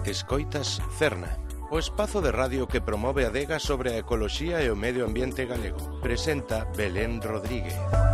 Escoitas Cerna, o espazo de radio que promove a adega sobre a ecoloxía e o medio ambiente galego. Presenta Belén Rodríguez.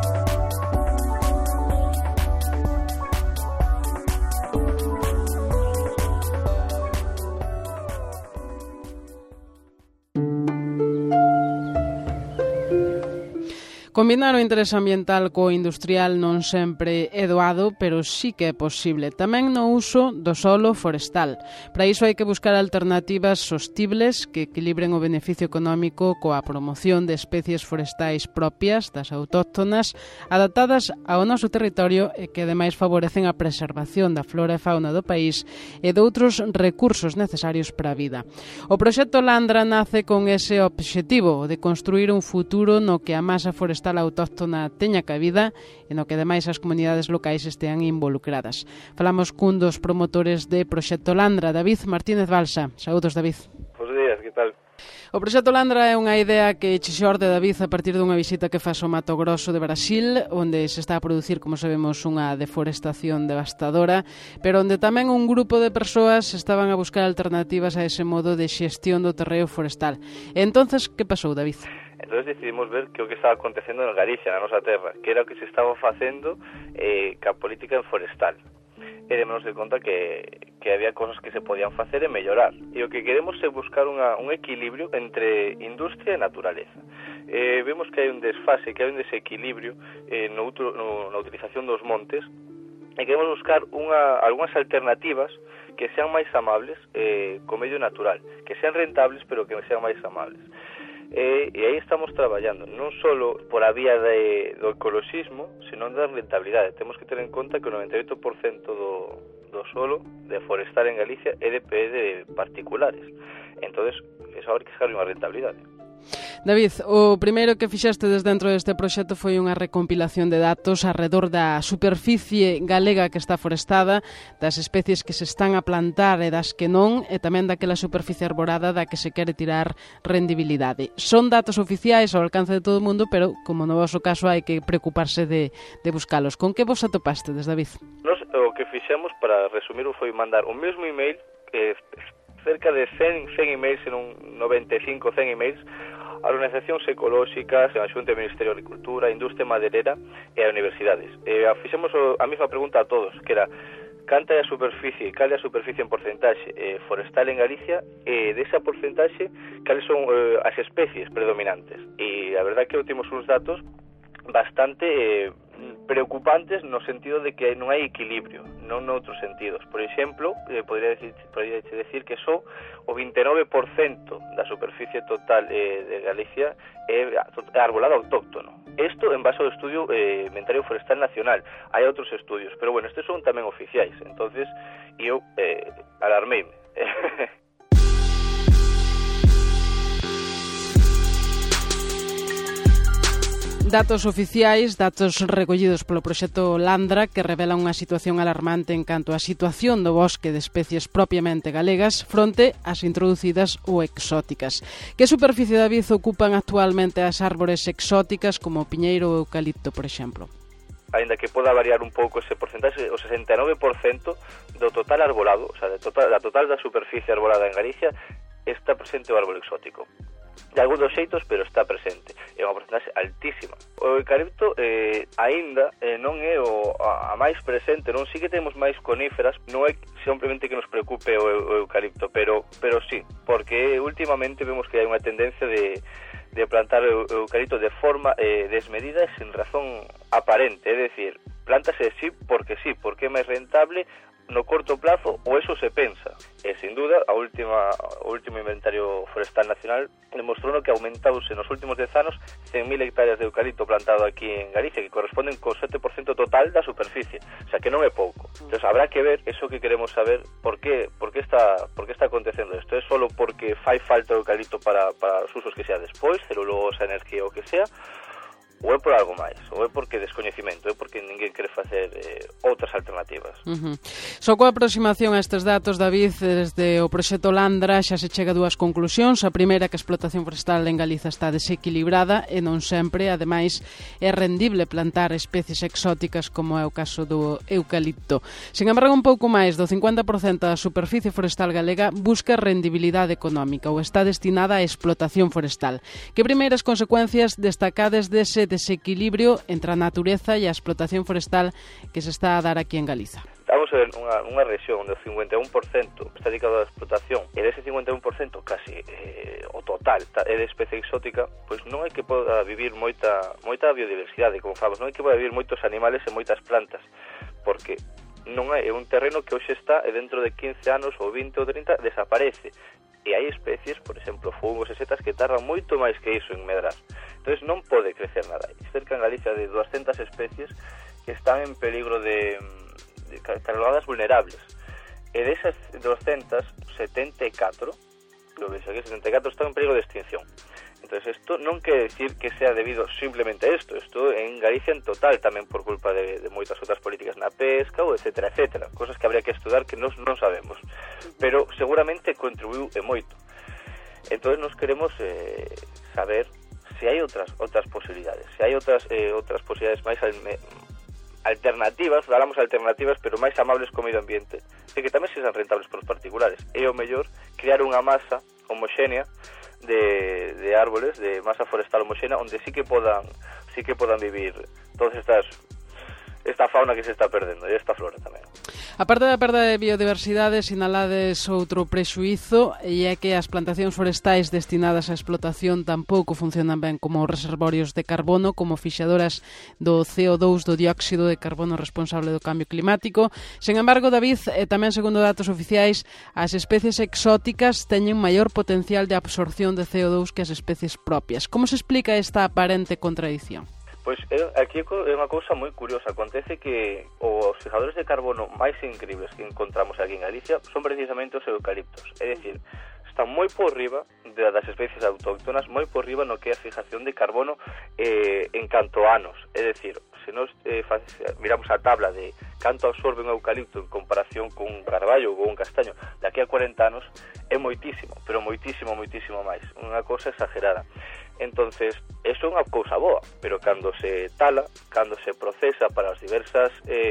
Combinar o interese ambiental co industrial non sempre é doado, pero sí que é posible. Tamén no uso do solo forestal. Para iso hai que buscar alternativas sostibles que equilibren o beneficio económico coa promoción de especies forestais propias, das autóctonas, adaptadas ao noso territorio e que ademais favorecen a preservación da flora e fauna do país e de outros recursos necesarios para a vida. O proxecto Landra nace con ese obxectivo de construir un futuro no que a masa forestal autóctona teña cabida e no que ademais as comunidades locais estean involucradas. Falamos cun dos promotores de Proxecto Landra, David Martínez Balsa. Saúdos, David. Bos días, que tal? O Proxecto Landra é unha idea que che xorde, David, a partir dunha visita que faz ao Mato Grosso de Brasil, onde se está a producir, como sabemos, unha deforestación devastadora, pero onde tamén un grupo de persoas estaban a buscar alternativas a ese modo de xestión do terreo forestal. E entonces, que pasou, David? Entonces decidimos ver que o que estaba acontecendo en Galicia, na nosa terra, que era o que se estaba facendo ca política forestal. E démonos de conta que había cosas que se podían facer e mellorar. E o que queremos é buscar un equilibrio entre industria e naturaleza. Vemos que hai un desfase, que hai un desequilibrio na utilización dos montes, e queremos buscar algunhas alternativas que sean máis amables co medio natural, que sean rentables, pero que sean máis amables. E aí estamos traballando non só por a vía do ecoloxismo, senón da rentabilidade. Temos que ter en conta que o 98% do solo de forestal en Galicia é de particulares. Entonces, eso habrá que sacar unha rentabilidade. David, o primeiro que fixestes dentro deste proxecto foi unha recompilación de datos arredor da superficie galega que está forestada, das especies que se están a plantar e das que non, e tamén daquela superficie arborada da que se quere tirar rendibilidade. Son datos oficiais ao alcance de todo o mundo, pero, como no vosso caso, hai que preocuparse de buscalos. Con que vos atopastes, David? Nos, o que fixemos, para resumir, foi mandar o mesmo email, cerca de 100 emails, senón 95, 100 emails, a organizacións ecolóxicas, a Xunta do Ministerio de Agricultura, a Industria Madereira e a universidades. Fixemos a mesma pregunta a todos, que era canta é a superficie, cal é a superficie en porcentaxe forestal en Galicia, e desa porcentaxe, cales son as especies predominantes. E a verdade que temos uns datos bastante preocupantes no sentido de que non hai equilibrio, non noutros sentidos. Por exemplo, podría decir que só o 29% da superficie total de Galicia é arbolado autóctono. Isto en base ao estudio Inventario Forestal Nacional. Hai outros estudios, pero bueno, estes son tamén oficiais. Entonces, eu alarmeime. Datos oficiais, datos recollidos polo proxecto Landra, que revela unha situación alarmante en canto á situación do bosque de especies propiamente galegas fronte ás introducidas ou exóticas. Que superficie, David, ocupan actualmente as árbores exóticas como o piñeiro ou o eucalipto, por exemplo? Ainda que poda variar un pouco ese porcentaxe, o 69% do total arbolado, o sea, da total da superficie arbolada en Galicia, está presente o árbol exótico. De algún dos xeitos, pero está presente. É unha porcentaxe altísima. O eucalipto aínda non é a máis presente, non? Sí que temos máis coníferas, non é simplemente que nos preocupe o eucalipto, pero sí, porque últimamente vemos que hai unha tendencia de plantar o eucalipto de forma desmedida e sin razón aparente, é dicir, plántase porque é máis rentable no corto plazo, ou eso se pensa. E, sin duda, o último Inventario Forestal Nacional demostrou que aumentause nos últimos 10 anos 100.000 hectáreas de eucalipto plantado aquí en Galicia, que corresponden co 7% total da superficie. O sea, que non é pouco. Entón, habrá que ver, eso que queremos saber, por que está acontecendo isto. É solo porque fai falta o eucalipto para os usos que sea despois, celulosa, energía ou que sea, ou é por algo máis, ou é porque descoñecimento, é porque ninguén quere facer outras alternativas. Só coa aproximación a estes datos, David, desde o proxecto Landra xa se chega a dúas conclusións. A primeira, que a explotación forestal en Galiza está desequilibrada e non sempre, ademais, é rendible plantar especies exóticas como é o caso do eucalipto. Sen embargo, un pouco máis do 50% da superficie forestal galega busca rendibilidade económica ou está destinada a explotación forestal. Que primeiras consecuencias destacades dese desequilibrio entre a natureza e a explotación forestal que se está a dar aquí en Galiza? Vamos a ver unha rexión onde o 51% está dedicado á explotación e dese 51% casi o total é de especie exótica, pois non é que poda vivir moita biodiversidade, como falamos, non é que poda vivir moitos animales e moitas plantas, porque non é un terreno que hoxe está e dentro de 15 anos ou 20 ou 30 desaparece. E hai especies, por exemplo, fungos e setas que tardan moito máis que iso en medrar. Entón non pode crecer nada. Hai cerca en Galicia de 200 especies que están en peligro de catalogadas vulnerables. E desas 200, 74 están en peligro de extinción. Entón, isto non quere decir que sea debido simplemente a isto. Isto en Galicia en total, tamén por culpa de moitas outras políticas na pesca, ou etcétera, etcétera. Cosas que habría que estudar que non sabemos. Pero seguramente contribuiu e moito. Entón, nos queremos saber se hai outras posibilidades. Se hai outras posibilidades máis alternativas, falamos alternativas, pero máis amables co medio ambiente, e que tamén sexan rentables para os particulares. É o mellor crear unha masa homoxénea de árboles, de masa forestal homoxénea, onde sí que podan vivir todas esta fauna que se está perdendo, e esta flora tamén. A parte da perda de biodiversidade, sinalades outro prexuízo, e é que as plantacións forestais destinadas á explotación tampouco funcionan ben como reservorios de carbono, como fixadoras do CO2, do dióxido de carbono responsable do cambio climático. Sen embargo, David, tamén segundo datos oficiais, as especies exóticas teñen maior potencial de absorción de CO2 que as especies propias. Como se explica esta aparente contradición? Pois aquí é unha cousa moi curiosa. Acontece que os fijadores de carbono máis increíbles que encontramos aquí en Galicia son precisamente os eucaliptos. É dicir, están moi por riba das especies autóctonas, moi por riba no que é a fijación de carbono en canto anos. É dicir, se nos miramos a tabla de canto absorbe un eucalipto en comparación con un carballo ou un castaño daqui a 40 anos, é moitísimo, pero moitísimo máis. Unha cousa exagerada. Entonces, eso é unha cousa boa, pero cando se tala, cando se procesa para as diversas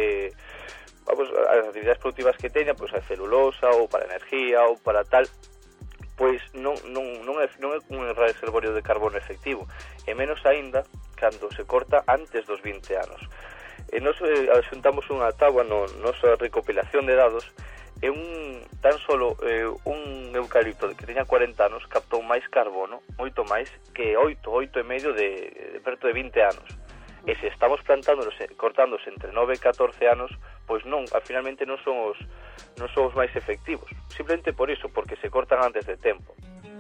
as actividades productivas que teña, pois a celulosa ou para energía ou para tal, pois non é un reservorio de carbono efectivo, e menos aínda cando se corta antes dos 20 anos. E nos xuntamos unha táboa na nosa recopilación de dados, e tan solo un eucalipto que teña 40 anos captou máis carbono, moito máis, que 8,5 de perto de 20 anos. E se estamos cortándose entre 9 e 14 anos, pois non, finalmente non son os máis efectivos. Simplemente por iso, porque se cortan antes de tempo.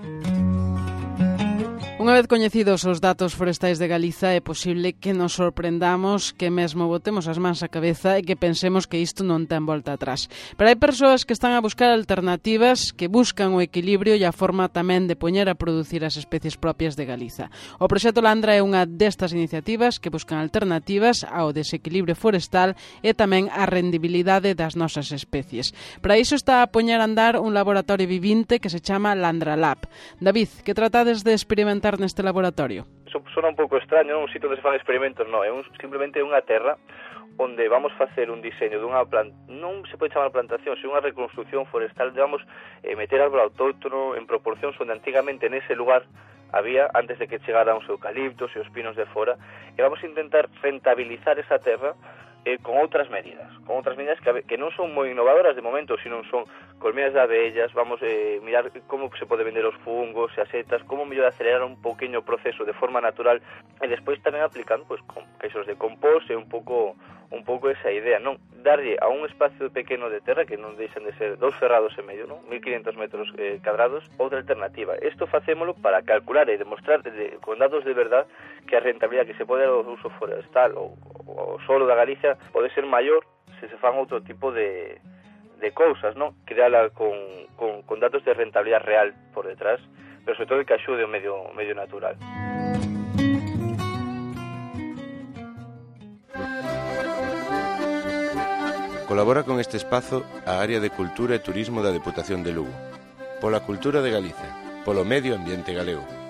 Unha vez coñecidos os datos forestais de Galiza, é posible que nos sorprendamos, que mesmo botemos as mans á cabeza e que pensemos que isto non ten volta atrás. Pero hai persoas que están a buscar alternativas, que buscan o equilibrio e a forma tamén de poñer a producir as especies propias de Galiza. O proxecto Landra é unha destas iniciativas que buscan alternativas ao desequilibrio forestal e tamén á rendibilidade das nosas especies. Para iso está a poñer a andar un laboratorio vivinte que se chama Landra Lab. David, que tratades de experimentar neste laboratorio? Eso sona un pouco extraño, non? Un sitio onde se fan experimentos, non, simplemente unha terra onde vamos facer un diseño dunha planta, non se pode chamar plantación, sino unha reconstrucción forestal, vamos meter árbol autóctono en proporcións onde antigamente nese lugar había, antes de que chegaran os eucaliptos e os pinos de fora, e vamos a intentar rentabilizar esa terra con outras medidas que non son moi innovadoras de momento, sino son colmenas de abellas. Vamos mirar como se pode vender os fungos e as setas, como mellor acelerar un pouquiño o proceso de forma natural, e despois tamén aplicando con caixos de compost e un pouco esa idea, non darlle a un espacio pequeno de terra, que non deixan de ser 2 ferrados e medio, non? 1500 metros cadrados, outra alternativa. Isto facémolo para calcular e demostrar con datos de verdad que a rentabilidade que se pode dar ao uso forestal ou o solo da Galicia pode ser maior se se fan outro tipo de cousas, non? Creala con datos de rentabilidade real por detrás, pero sobre todo que axude o medio natural. Colabora con este espazo a área de Cultura e Turismo da Deputación de Lugo. Pola cultura de Galicia, polo medio ambiente galego.